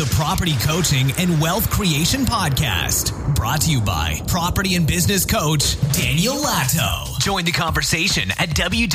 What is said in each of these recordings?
the Property Coaching and Wealth Creation Podcast. Brought to you by property and business coach Daniel Latto. Join the conversation at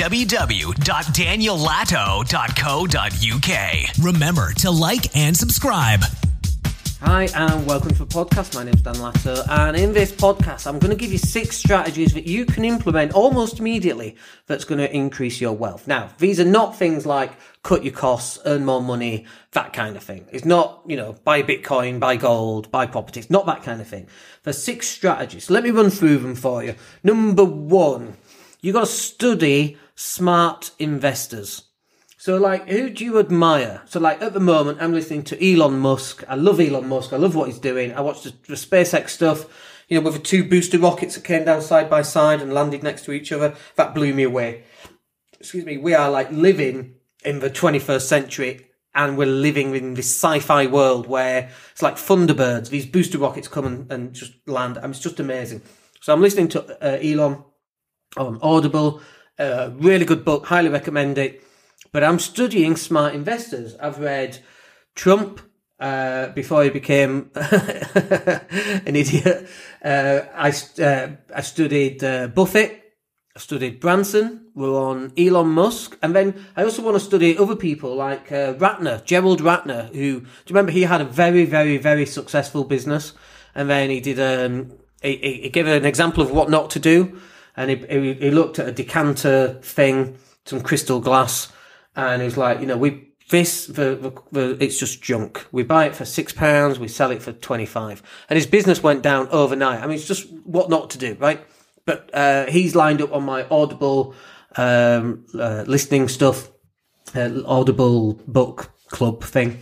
www.daniellatto.co.uk. Remember to like and subscribe. Hi and welcome to the podcast. My name is Dan Latto, and in this podcast I'm going to give you 6 strategies that you can implement almost immediately that's going to increase your wealth. Now, these are not things like cut your costs, earn more money, that kind of thing. It's not, buy Bitcoin, buy gold, buy property. It's not that kind of thing. There's 6 strategies. Let me run through them for you. Number 1, you got to study smart investors. So, who do you admire? So, at the moment, I'm listening to Elon Musk. I love Elon Musk. I love what he's doing. I watched the SpaceX stuff, with the 2 booster rockets that came down side by side and landed next to each other. That blew me away. Excuse me. We are, living in the 21st century, and we're living in this sci-fi world where it's like Thunderbirds. These booster rockets come and just land. It's just amazing. So, I'm listening to Elon on Audible. Really good book. Highly recommend it. But I'm studying smart investors. I've read Trump before he became an idiot. I studied Buffett. I studied Branson. We're on Elon Musk. And then I also want to study other people like Ratner, Gerald Ratner, who, do you remember he had a very, very, very successful business? And then he did, he gave an example of what not to do. And he looked at a decanter thing, some crystal glass. And he was like, it's just junk. We buy it for £6, we sell it for 25. And his business went down overnight. It's just what not to do, right? But he's lined up on my Audible listening stuff, Audible book club thing.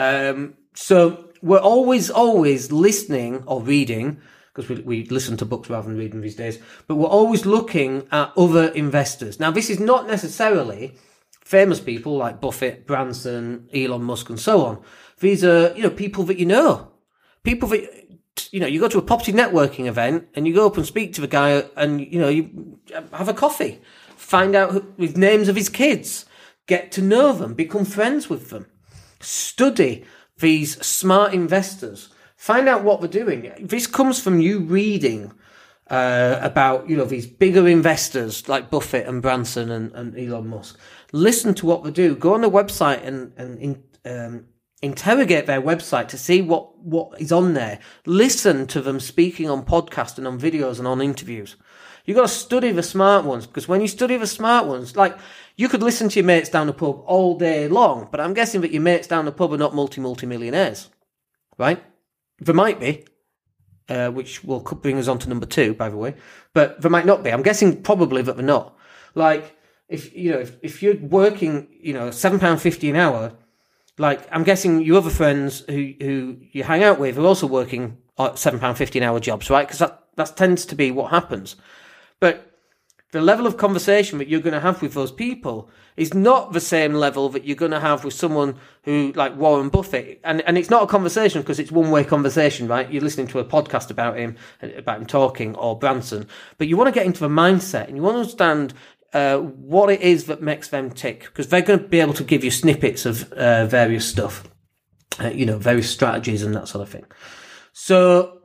So we're always listening or reading, because we listen to books rather than reading these days. But we're always looking at other investors. Now, this is not necessarily famous people like Buffett, Branson, Elon Musk, and so on. These are, people that you know. People that, you go to a property networking event and you go up and speak to the guy and, you have a coffee. Find out the names of his kids. Get to know them. Become friends with them. Study these smart investors. Find out what they're doing. This comes from you reading about, these bigger investors like Buffett and Branson and Elon Musk. Listen to what they do. Go on their website and interrogate their website to see what is on there. Listen to them speaking on podcasts and on videos and on interviews. You got to study the smart ones, because when you study the smart ones, you could listen to your mates down the pub all day long, but I'm guessing that your mates down the pub are not multi-millionaires, right? There might be. Which will bring us on to number 2, by the way. But there might not be. I'm guessing probably that they're not. If you're working, £7.50 an hour, I'm guessing your other friends who you hang out with are also working at £7.50 an hour jobs, right? Because that tends to be what happens. But the level of conversation that you're going to have with those people is not the same level that you're going to have with someone who, like Warren Buffett. And it's not a conversation because it's one-way conversation, right? You're listening to a podcast about him talking, or Branson. But you want to get into the mindset and you want to understand what it is that makes them tick, because they're going to be able to give you snippets of various stuff, various strategies and that sort of thing. So,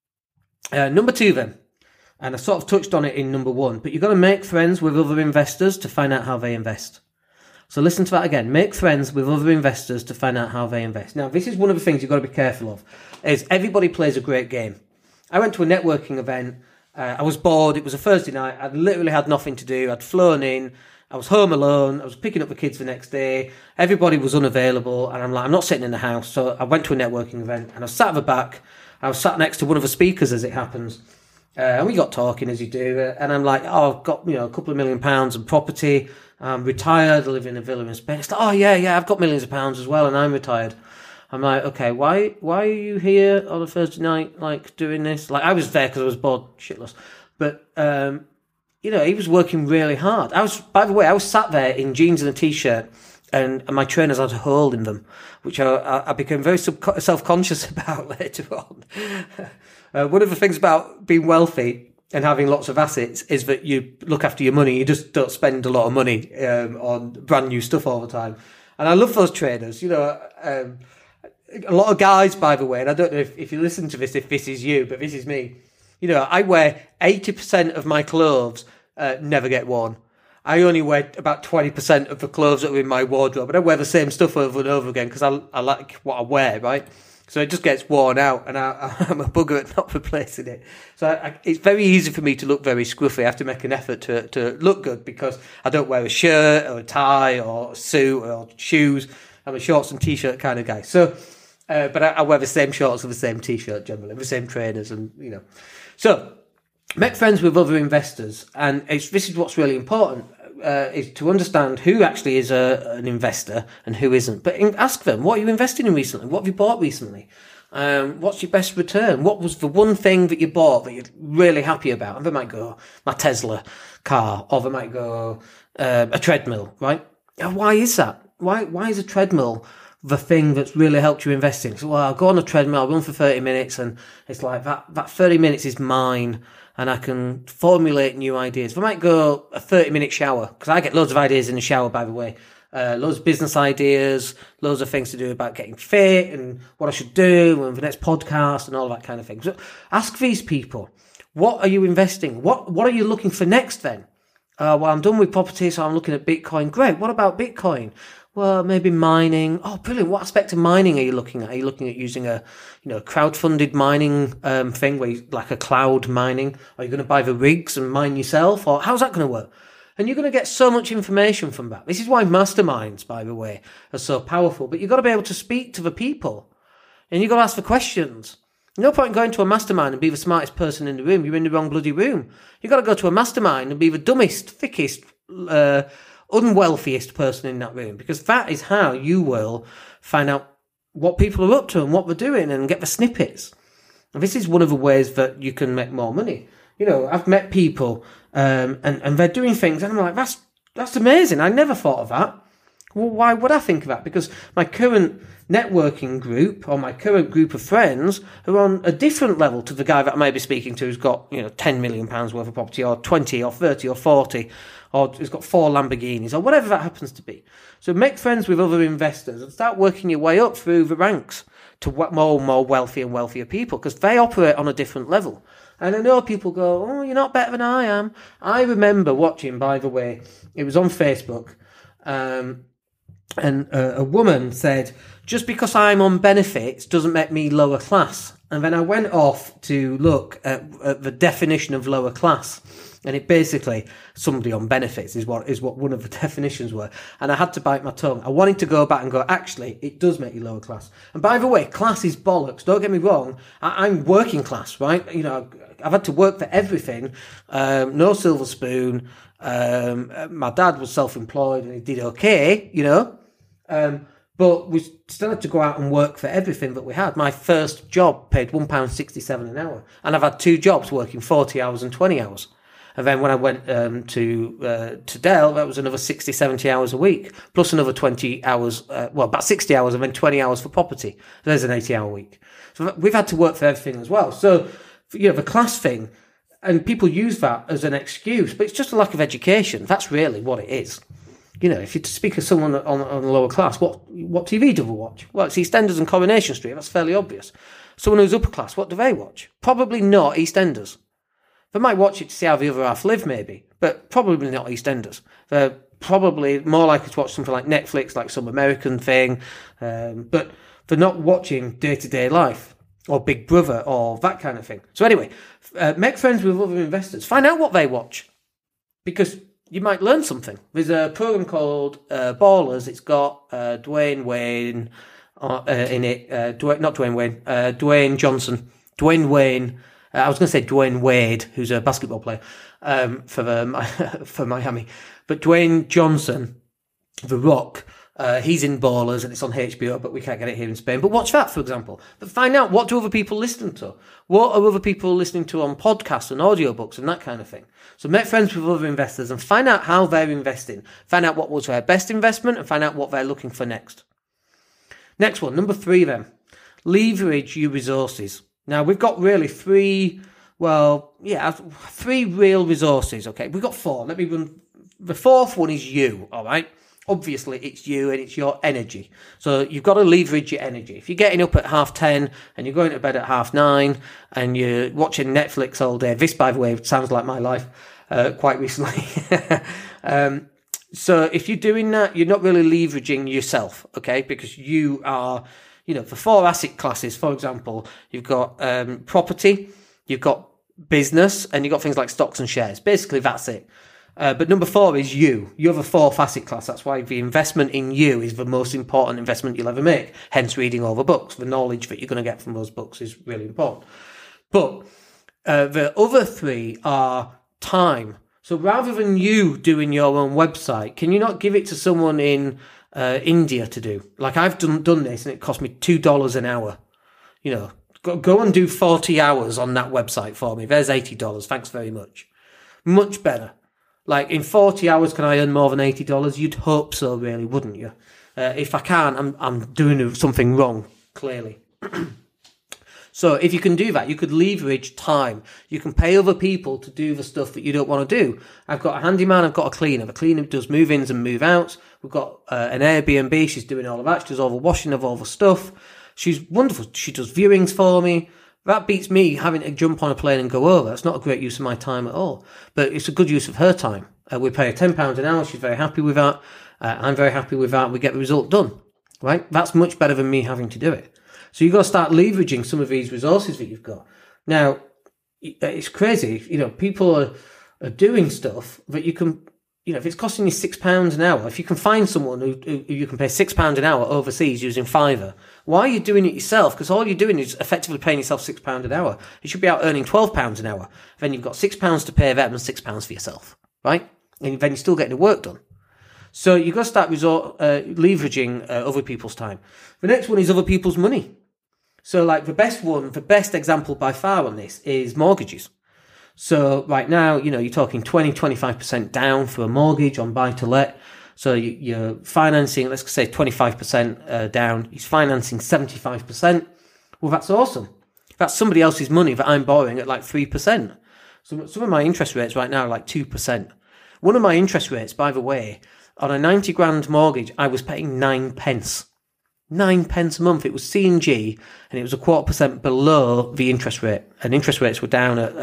number 2 then. And I sort of touched on it in number 1, but you've got to make friends with other investors to find out how they invest. So listen to that again. Make friends with other investors to find out how they invest. Now, this is one of the things you've got to be careful of, is everybody plays a great game. I went to a networking event. I was bored. It was a Thursday night. I literally had nothing to do. I'd flown in. I was home alone. I was picking up the kids the next day. Everybody was unavailable. And I'm not sitting in the house. So I went to a networking event and I was sat at the back. I was sat next to one of the speakers, as it happens. And we got talking, as you do, and I'm like, I've got, a couple of £1 million and property. I'm retired, I live in a villa in Spain. It's like, oh yeah, I've got millions of pounds as well, and I'm retired. I'm like, okay, why are you here on a Thursday night, doing this? I was there because I was bored shitless. But, he was working really hard. By the way, I was sat there in jeans and a t-shirt, and my trainers had a hole in them, which I became very self-conscious about later on. One of the things about being wealthy and having lots of assets is that you look after your money. You just don't spend a lot of money on brand new stuff all the time. And I love those trainers. a lot of guys, by the way, and I don't know if you listen to this, if this is you, but this is me. You know, I wear 80% of my clothes never get worn. I only wear about 20% of the clothes that are in my wardrobe, and I wear the same stuff over and over again because I like what I wear, right? So it just gets worn out, and I'm a bugger at not replacing it. So it's very easy for me to look very scruffy. I have to make an effort to look good because I don't wear a shirt or a tie or a suit or shoes. I'm a shorts and t-shirt kind of guy. So, but I wear the same shorts and the same t-shirt generally, the same trainers, and you know. So make friends with other investors, and this is what's really important. Is to understand who actually is an investor and who isn't. But ask them, what are you investing in recently? What have you bought recently? What's your best return? What was the one thing that you bought that you're really happy about? And they might go, my Tesla car, or they might go, a treadmill, right? And why is that? Why is a treadmill the thing that's really helped you invest in? So, well, I'll go on a treadmill, I'll run for 30 minutes, and it's like that 30 minutes is mine. And I can formulate new ideas. I might go a 30-minute shower, because I get loads of ideas in the shower, by the way. Loads of business ideas, loads of things to do about getting fit and what I should do and the next podcast and all that kind of thing. So ask these people, what are you investing? What are you looking for next then? Well, I'm done with property, so I'm looking at Bitcoin. Great. What about Bitcoin? Well, maybe mining. Oh, brilliant. What aspect of mining are you looking at? Are you looking at using a crowdfunded mining thing where like a cloud mining? Are you going to buy the rigs and mine yourself? Or how's that going to work? And you're going to get so much information from that. This is why masterminds, by the way, are so powerful. But you've got to be able to speak to the people. And you've got to ask the questions. No point in going to a mastermind and be the smartest person in the room. You're in the wrong bloody room. You've got to go to a mastermind and be the dumbest, thickest, unwealthiest person in that room, because that is how you will find out what people are up to and what they're doing and get the snippets. And this is one of the ways that you can make more money. You know, I've met people and they're doing things and I'm like, that's amazing. I never thought of that. Well, why would I think of that? Because my current networking group or my current group of friends are on a different level to the guy that I may be speaking to who's got, £10 million worth of property, or 20 or 30 or 40, or who's got 4 Lamborghinis or whatever that happens to be. So make friends with other investors and start working your way up through the ranks to more wealthy and wealthier people, because they operate on a different level. And I know people go, oh, you're not better than I am. I remember watching, by the way, it was on Facebook, and a woman said, just because I'm on benefits doesn't make me lower class. And then I went off to look at the definition of lower class. And it basically, somebody on benefits is what one of the definitions were. And I had to bite my tongue. I wanted to go back and go, actually, it does make you lower class. And by the way, class is bollocks. Don't get me wrong. I'm working class, right? I've had to work for everything. No silver spoon. My dad was self-employed and he did okay, but we still had to go out and work for everything that we had. My first job paid £1.67 an hour. And I've had 2 jobs working 40 hours and 20 hours. And then when I went to Dell, that was another 60, 70 hours a week, plus another 20 hours, about 60 hours, and then 20 hours for property. There's an 80-hour week. So we've had to work for everything as well. So, the class thing, and people use that as an excuse, but it's just a lack of education. That's really what it is. If you speak of someone on the lower class, what TV do they watch? Well, it's EastEnders and Coronation Street. That's fairly obvious. Someone who's upper class, what do they watch? Probably not EastEnders. They might watch it to see how the other half live, maybe, but probably not EastEnders. They're probably more likely to watch something like Netflix, like some American thing, but they're not watching day-to-day life or Big Brother or that kind of thing. So anyway, make friends with other investors. Find out what they watch, because you might learn something. There's a program called Ballers. It's got Dwayne Wayne in it. Dwayne Johnson. Dwayne Wayne. I was going to say Dwayne Wade, who's a basketball player for Miami. But Dwayne Johnson, The Rock, he's in Ballers and it's on HBO, but we can't get it here in Spain. But watch that, for example. But find out, what do other people listen to? What are other people listening to on podcasts and audiobooks and that kind of thing? So make friends with other investors and find out how they're investing. Find out what was their best investment and find out what they're looking for next. Next one, number 3 then. Leverage your resources. Now, we've got really 3 real resources, okay? We've got 4. Let me run. The 4th one is you, all right? obviously it's you and it's your energy. So you've got to leverage your energy. If you're getting up at 10:30 and you're going to bed at 9:30 and you're watching Netflix all day, this, by the way, sounds like my life quite recently. So if you're doing that, you're not really leveraging yourself, okay? Because you are, for 4 asset classes, for example, you've got property, you've got business, and you've got things like stocks and shares. Basically, that's it. But number 4 is you. You have a 4th asset class. That's why the investment in you is the most important investment you'll ever make. Hence, reading all the books. The knowledge that you're going to get from those books is really important. But the other 3 are time. So rather than you doing your own website, can you not give it to someone in India to do? Like I've done this and it cost me $2 an hour. Go and do 40 hours on that website for me. There's $80. Thanks very much. Much better. Like in 40 hours, can I earn more than $80? You'd hope so, really, wouldn't you? If I can't, I'm doing something wrong, clearly. So if you can do that, you could leverage time. You can pay other people to do the stuff that you don't want to do. I've got a handyman, I've got a cleaner. The cleaner does move-ins and move-outs. We've got an Airbnb. She's doing all of that. She does all the washing of all the stuff. She's wonderful. She does viewings for me. That beats me having to jump on a plane and go over. It's not a great use of my time at all. But it's a good use of her time. We pay her £10 an hour. She's very happy with that. I'm very happy with that. We get the result done. Right? That's much better than me having to do it. So you've got to start leveraging some of these resources that you've got. Now, it's crazy. People are doing stuff that you can, if it's costing you £6 an hour, if you can find someone who you can pay £6 an hour overseas using Fiverr, why are you doing it yourself? Because all you're doing is effectively paying yourself £6 an hour. You should be out earning £12 an hour. Then you've got £6 to pay them and £6 for yourself, right? And then you're still getting the work done. So you've got to start leveraging other people's time. The next one is other people's money. So like the best example by far on this is mortgages. So right now, you're talking 20-25% down for a mortgage on buy to let. So you're financing, let's say 25% down. He's financing 75%. Well, that's awesome. That's somebody else's money that I'm borrowing at like 3%. So some of my interest rates right now are like 2%. One of my interest rates, by the way, on a 90 grand mortgage, I was paying 9 pence. 9 pence a month. It was C&G and it was 0.25% below the interest rate. And interest rates were down at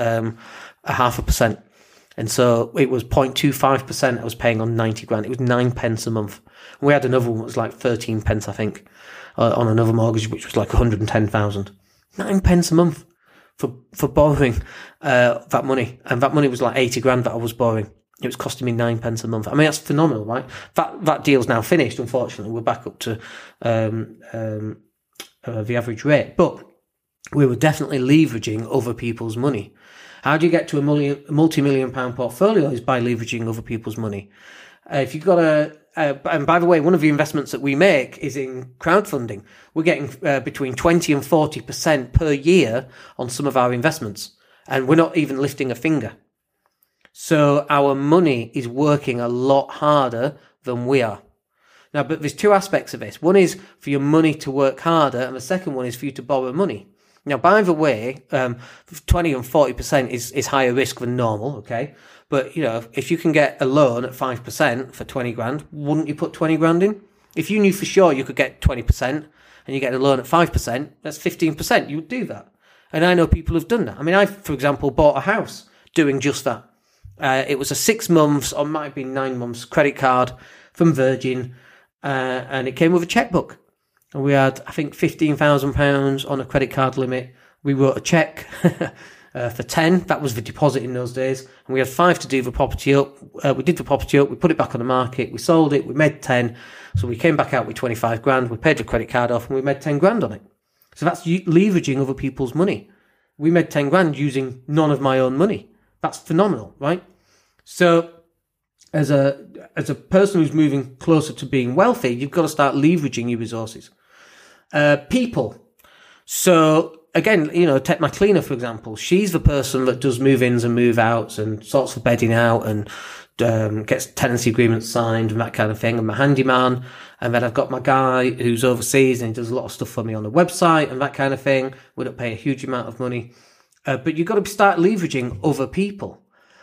0.5%. And so it was 0.25% I was paying on 90 grand. It was 9 pence a month. And we had another one that was like 13 pence, I think, on another mortgage, which was like 110,000. 9 pence a month for borrowing that money. And that money was like 80 grand that I was borrowing. It was costing me 9 pence a month. I mean, that's phenomenal, right? That deal's now finished, unfortunately. We're back up to the average rate. But we were definitely leveraging other people's money. How do you get to a multi-million pound portfolio? Is by leveraging other people's money. If you've got and by the way, one of the investments that we make is in crowdfunding. We're getting between 20 and 40% per year on some of our investments. And we're not even lifting a finger. So our money is working a lot harder than we are. Now, but there's 2 aspects of this. One is for your money to work harder, and the second one is for you to borrow money. Now, by the way, 20 and 40% is higher risk than normal, okay? But, if you can get a loan at 5% for 20 grand, wouldn't you put 20 grand in? If you knew for sure you could get 20% and you get a loan at 5%, that's 15%. You would do that. And I know people have done that. I mean, I, for example, bought a house doing just that. It was a 6 months, or might have been 9 months, credit card from Virgin, and it came with a checkbook. And we had, I think, £15,000 on a credit card limit. We wrote a cheque for 10. That was the deposit in those days. And we had 5 to do the property up. We did the property up. We put it back on the market. We sold it. We made 10. So we came back out with 25 grand. We paid the credit card off and we made 10 grand on it. So that's leveraging other people's money. We made 10 grand using none of my own money. That's phenomenal, right? So as a person who's moving closer to being wealthy, you've got to start leveraging your resources. People. So again, take my cleaner, for example. She's the person that does move-ins and move-outs and sorts for bedding out and gets tenancy agreements signed and that kind of thing. And my handyman. And then I've got my guy who's overseas and he does a lot of stuff for me on the website and that kind of thing. We don't pay a huge amount of money. But you've got to start leveraging other people.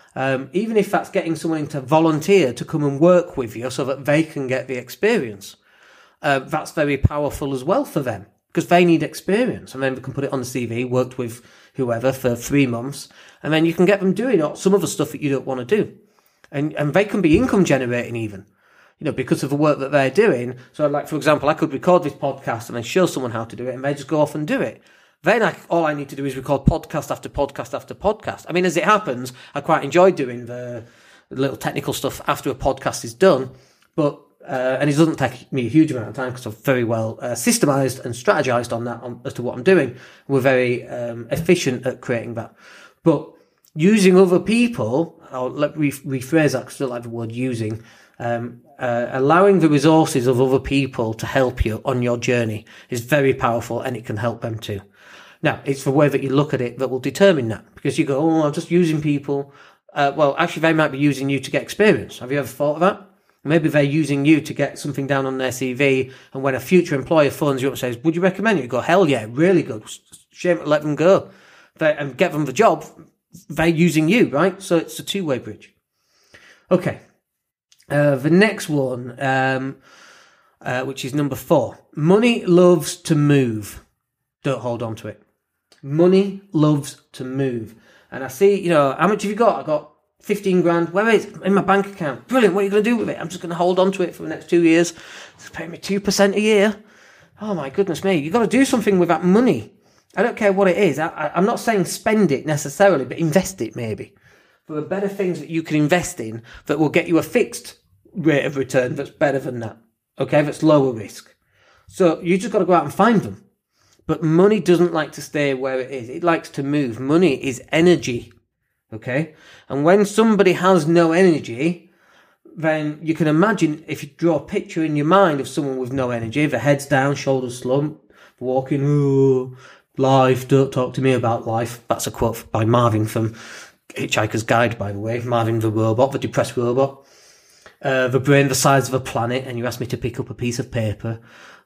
Even if that's getting someone to volunteer to come and work with you so that they can get the experience, that's very powerful as well for them because they need experience. And then they can put it on the CV, worked with whoever for 3 months, and then you can get them doing some of the stuff that you don't want to do. And they can be income generating even, because of the work that they're doing. So like, for example, I could record this podcast and then show someone how to do it and they just go off and do it. Then all I need to do is record podcast after podcast after podcast. I mean, as it happens, I quite enjoy doing the little technical stuff after a podcast is done, but and it doesn't take me a huge amount of time because I'm very well systemized and strategized on that as to what I'm doing. We're very efficient at creating that. But using other people, let me rephrase that because I still like the word using, allowing the resources of other people to help you on your journey is very powerful and it can help them too. Now, it's the way that you look at it that will determine that because you go, I'm just using people. Well, actually, they might be using you to get experience. Have you ever thought of that? Maybe they're using you to get something down on their CV, and when a future employer phones you up and says, would you recommend it? You go, hell yeah, really good. Shame to let them go and get them the job. They're using you, right? So it's a two-way bridge. Okay. The next one, which is number 4. Money loves to move. Don't hold on to it. Money loves to move. And I see, how much have you got? I got 15 grand. Where is it? In my bank account. Brilliant. What are you going to do with it? I'm just going to hold on to it for the next 2 years. It's paying me 2% a year. Oh my goodness me. You've got to do something with that money. I don't care what it is. I'm not saying spend it necessarily, but invest it maybe. There are better things that you can invest in that will get you a fixed rate of return that's better than that. Okay, that's lower risk. So you just got to go out and find them. But money doesn't like to stay where it is. It likes to move. Money is energy. Okay? And when somebody has no energy, then you can imagine if you draw a picture in your mind of someone with no energy, the head's down, shoulders slumped, walking, oh, life, don't talk to me about life. That's a quote by Marvin from Hitchhiker's Guide, by the way. Marvin the robot, the depressed robot. The brain the size of a planet, and you asked me to pick up a piece of paper.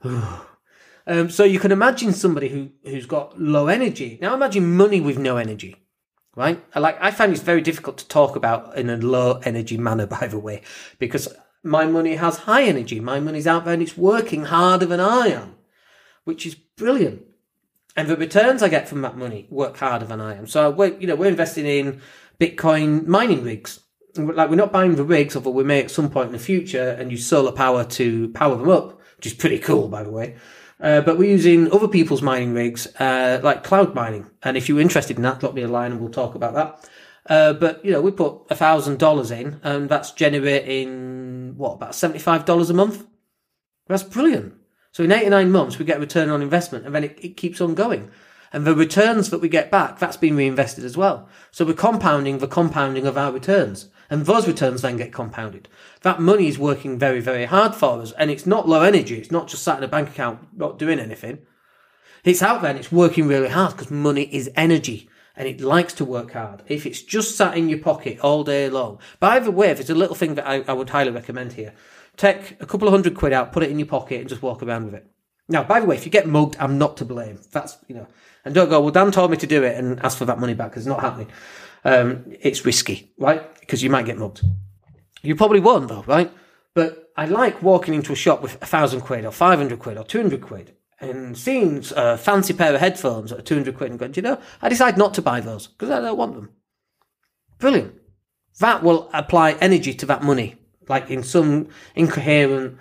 So you can imagine somebody who's got low energy. Now imagine money with no energy, right? I find it's very difficult to talk about in a low energy manner, by the way, because my money has high energy. My money's out there and it's working harder than I am, which is brilliant. And the returns I get from that money work harder than I am. So we're investing in Bitcoin mining rigs. Like, we're not buying the rigs, although we may at some point in the future, and use solar power to power them up, which is pretty cool, by the way. But we're using other people's mining rigs, like cloud mining. And if you're interested in that, drop me a line and we'll talk about that. But we put $1,000 in, and that's generating, about $75 a month? That's brilliant. So in 89 months, we get a return on investment, and then it keeps on going. And the returns that we get back, that's been reinvested as well. So we're compounding the compounding of our returns. And those returns then get compounded. That money is working very, very hard for us. And it's not low energy. It's not just sat in a bank account not doing anything. It's out there and it's working really hard because money is energy. And it likes to work hard. If it's just sat in your pocket all day long. By the way, there's a little thing that I would highly recommend here. Take a couple of £100 out, put it in your pocket and just walk around with it. Now, by the way, if you get mugged, I'm not to blame. That's, and don't go, well, Dan told me to do it and ask for that money back, because it's not happening. It's risky, right? Because you might get mugged. You probably won't, though, right? But I like walking into a shop with £1,000 or £500 or £200 and seeing a fancy pair of headphones at £200 and going, I decide not to buy those because I don't want them. Brilliant. That will apply energy to that money, like in some incoherent,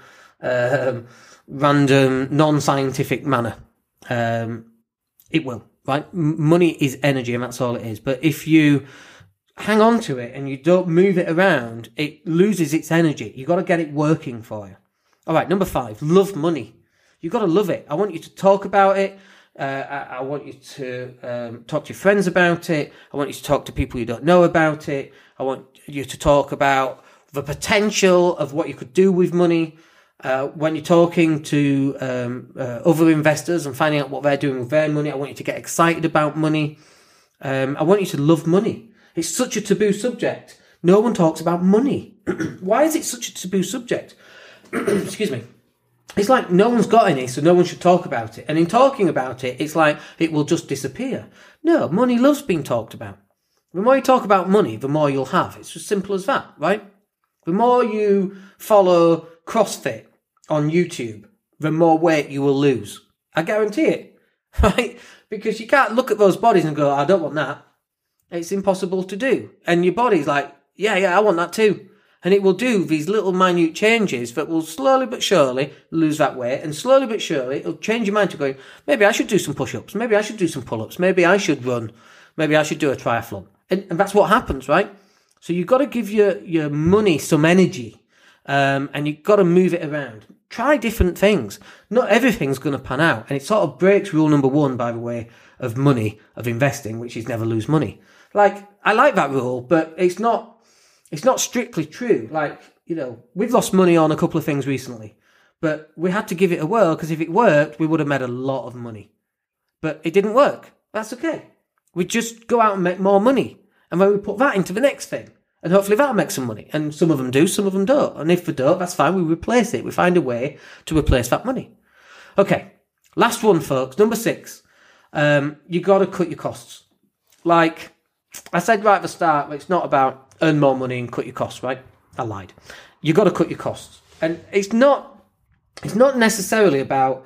random, non-scientific manner. It will, right? Money is energy and that's all it is. But if you hang on to it and you don't move it around, it loses its energy. You've got to get it working for you. All right, number 5, love money. You've got to love it. I want you to talk about it. I want you to talk to your friends about it. I want you to talk to people you don't know about it. I want you to talk about the potential of what you could do with money. When you're talking to other investors and finding out what they're doing with their money, I want you to get excited about money. I want you to love money. It's such a taboo subject. No one talks about money. Why is it such a taboo subject? Excuse me. It's like no one's got any, so no one should talk about it. And in talking about it, it's like it will just disappear. No, money loves being talked about. The more you talk about money, the more you'll have. It's as simple as that, right? The more you follow CrossFit on YouTube, the more weight you will lose. I guarantee it, right? Because you can't look at those bodies and go, I don't want that. It's impossible to do. And your body's like, yeah, I want that too. And it will do these little minute changes that will slowly but surely lose that weight. And slowly but surely, it'll change your mind to going, maybe I should do some push-ups. Maybe I should do some pull-ups. Maybe I should run. Maybe I should do a triathlon. And that's what happens, right? So you've got to give your money some energy. And you've got to move it around. Try different things. Not everything's going to pan out. And it sort of breaks rule number 1, by the way, of money, of investing, which is never lose money. Like, I like that rule, but it's not strictly true. Like, we've lost money on a couple of things recently, but we had to give it a whirl because if it worked, we would have made a lot of money. But it didn't work. That's okay. We just go out and make more money. And then we put that into the next thing. And hopefully that'll make some money. And some of them do, some of them don't. And if they don't, that's fine. We replace it. We find a way to replace that money. Okay. Last one, folks. Number 6. You got to cut your costs. Like I said right at the start, it's not about earn more money and cut your costs, right? I lied. You got to cut your costs. And it's not necessarily about,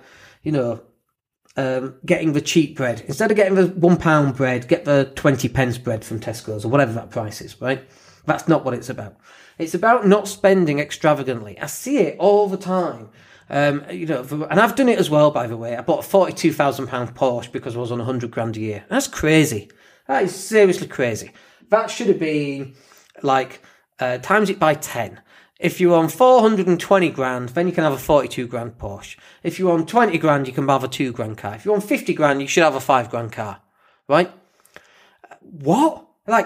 getting the cheap bread. Instead of getting the £1 bread, get the 20 pence bread from Tesco's or whatever that price is, right? That's not what it's about. It's about not spending extravagantly. I see it all the time. And I've done it as well, by the way. I bought a £42,000 Porsche because I was on 100 grand a year. That's crazy. That is seriously crazy. That should have been times it by 10. If you're on 420 grand, then you can have a 42 grand Porsche. If you're on 20 grand, you can have a 2 grand car. If you're on 50 grand, you should have a 5 grand car. Right? What?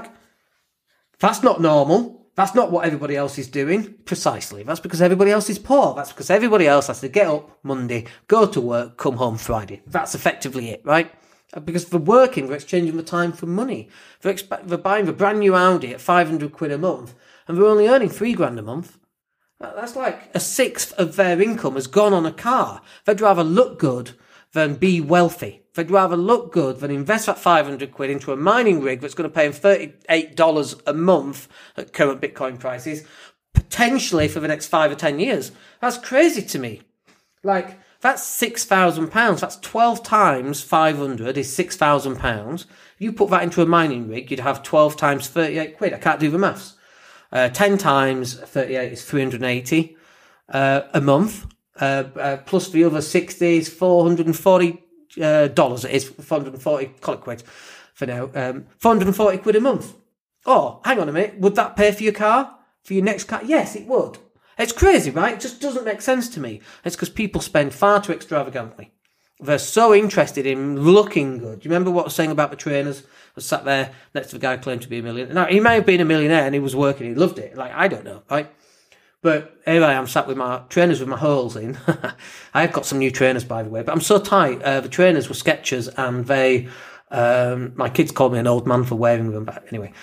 That's not normal. That's not what everybody else is doing. Precisely. That's because everybody else is poor. That's because everybody else has to get up Monday, go to work, come home Friday. That's effectively it, right? Because they're working, they're exchanging the time for money. They're buying the brand new Audi at 500 quid a month, and they're only earning 3 grand a month. That's like a sixth of their income has gone on a car. They'd rather look good than be wealthy. They'd rather look good than invest that 500 quid into a mining rig that's going to pay them $38 a month at current Bitcoin prices, potentially for the next 5 or 10 years. That's crazy to me. That's £6,000. That's 12 times 500 is £6,000. If you put that into a mining rig, you'd have 12 times 38 quid. I can't do the maths. 10 times 38 is 380 a month. Plus the other 60 is $440. It is 440, call it quid for now. 440 quid a month. Oh, hang on a minute. Would that pay for your car? For your next car? Yes, it would. It's crazy, right? It just doesn't make sense to me. It's because people spend far too extravagantly. They're so interested in looking good. Do you remember what I was saying about the trainers? I was sat there next to the guy who claimed to be a millionaire. Now, he may have been a millionaire and he was working. He loved it. I don't know, right? But anyway, I'm sat with my trainers with my holes in. I have got some new trainers, by the way, but I'm so tight. The trainers were Skechers and they, my kids called me an old man for wearing them, but anyway.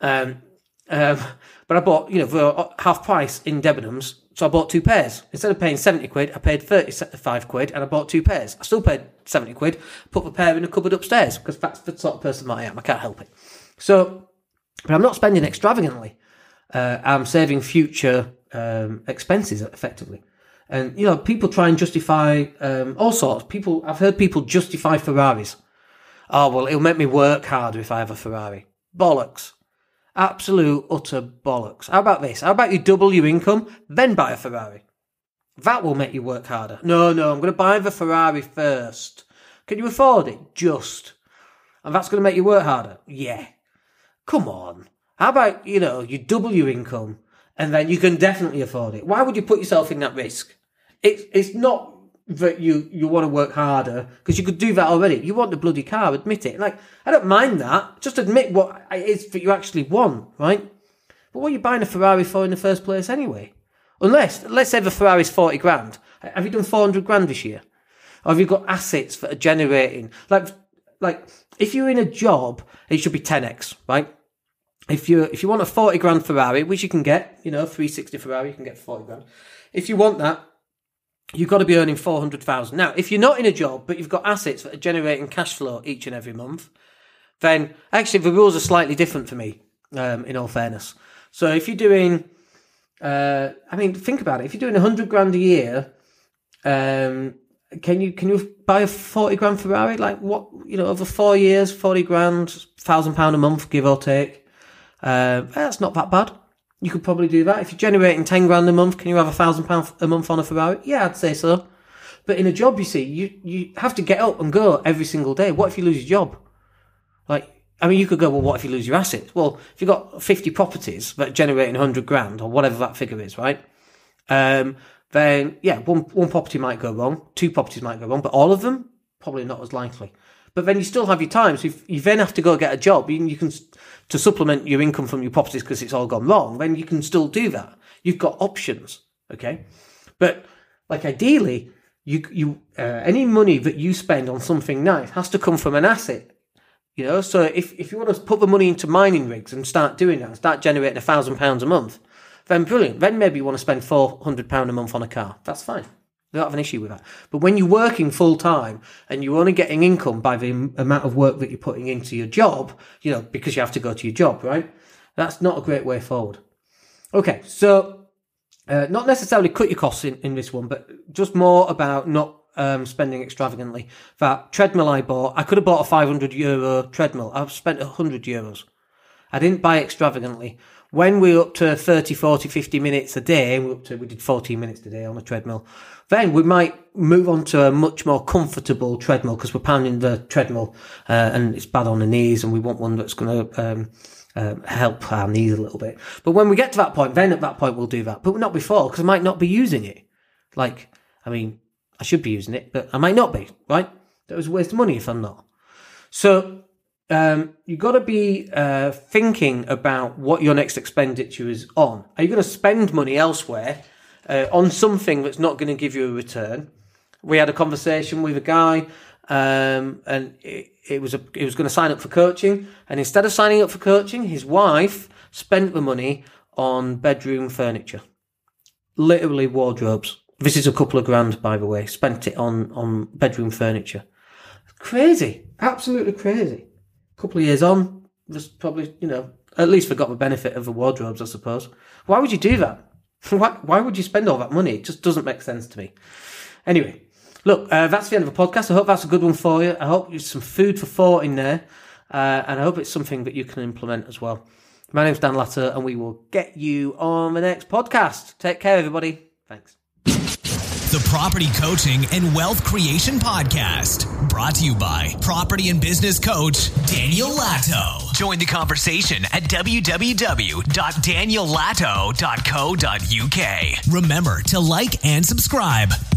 But I bought, for half price in Debenhams, so I bought 2 pairs. Instead of paying 70 quid, I paid 35 quid and I bought 2 pairs. I still paid 70 quid, put the pair in a cupboard upstairs because that's the sort of person that I am. I can't help it. So, but I'm not spending extravagantly. I'm saving future expenses effectively. And, people try and justify all sorts. I've heard people justify Ferraris. Oh, well, it'll make me work harder if I have a Ferrari. Bollocks. Absolute, utter bollocks. How about this? How about you double your income, then buy a Ferrari? That will make you work harder. No, I'm going to buy the Ferrari first. Can you afford it? Just. And that's going to make you work harder? Yeah. Come on. How about, you double your income, and then you can definitely afford it? Why would you put yourself in that risk? It's not that you want to work harder, because you could do that already. You want the bloody car, admit it. I don't mind that. Just admit what it is that you actually want, right? But what are you buying a Ferrari for in the first place anyway? Unless, let's say the Ferrari's 40 grand. Have you done 400 grand this year? Or have you got assets that are generating? Like if you're in a job, it should be 10x, right? If you want a 40 grand Ferrari, which you can get, 360 Ferrari, you can get 40 grand. If you want that, you've got to be earning 400,000. Now, if you're not in a job, but you've got assets that are generating cash flow each and every month, then actually the rules are slightly different for me, in all fairness. So if you're doing, think about it. If you're doing 100 grand a year, can you buy a 40 grand Ferrari? Like what, over 4 years, 40 grand, £1,000 a month, give or take. That's not that bad. You could probably do that. If you're generating 10 grand a month, can you have £1,000 a month on a Ferrari? Yeah, I'd say so. But in a job, you see, you have to get up and go every single day. What if you lose your job? You could go, well, what if you lose your assets? Well, if you've got 50 properties that are generating 100 grand or whatever that figure is, right? Then, yeah, one property might go wrong, 2 properties might go wrong, but all of them, probably not as likely. But then you still have your time. So if you then have to go get a job, you can, to supplement your income from your properties because it's all gone wrong, then you can still do that. You've got options, okay? But, ideally, you any money that you spend on something nice has to come from an asset. So if you want to put the money into mining rigs and start doing that, and start generating £1,000 a month, then brilliant. Then maybe you want to spend £400 a month on a car. That's fine. I don't have an issue with that. But when you're working full time and you're only getting income by the amount of work that you're putting into your job, because you have to go to your job, right? That's not a great way forward. Okay, so not necessarily cut your costs in this one, but just more about not spending extravagantly. That treadmill I could have bought a €500 treadmill. I've spent €100. I didn't buy extravagantly. When we're up to 30, 40, 50 minutes a day, we did 14 minutes a day on a treadmill, then we might move on to a much more comfortable treadmill because we're pounding the treadmill and it's bad on the knees and we want one that's going to help our knees a little bit. But when we get to that point, then at that point we'll do that. But not before, because I might not be using it. I should be using it, but I might not be, right? That was a waste of money if I'm not. So you've got to be thinking about what your next expenditure is on. Are you going to spend money elsewhere on something that's not going to give you a return? We had a conversation with a guy, and it was going to sign up for coaching, and instead of signing up for coaching, his wife spent the money on bedroom furniture, literally wardrobes. This is a couple of grand, by the way. Spent it on bedroom furniture. Crazy, absolutely crazy. A couple of years on, just probably, at least forgot the benefit of the wardrobes, I suppose. Why would you do that? Why would you spend all that money? It just doesn't make sense to me. Anyway, look, that's the end of the podcast. I hope that's a good one for you. I hope there's some food for thought in there. And I hope it's something that you can implement as well. My name's Dan Latter, and we will get you on the next podcast. Take care, everybody. Thanks. The Property Coaching and Wealth Creation Podcast, brought to you by property and business coach Daniel Latto. Join the conversation at www.daniellatto.co.uk. Remember to like and subscribe.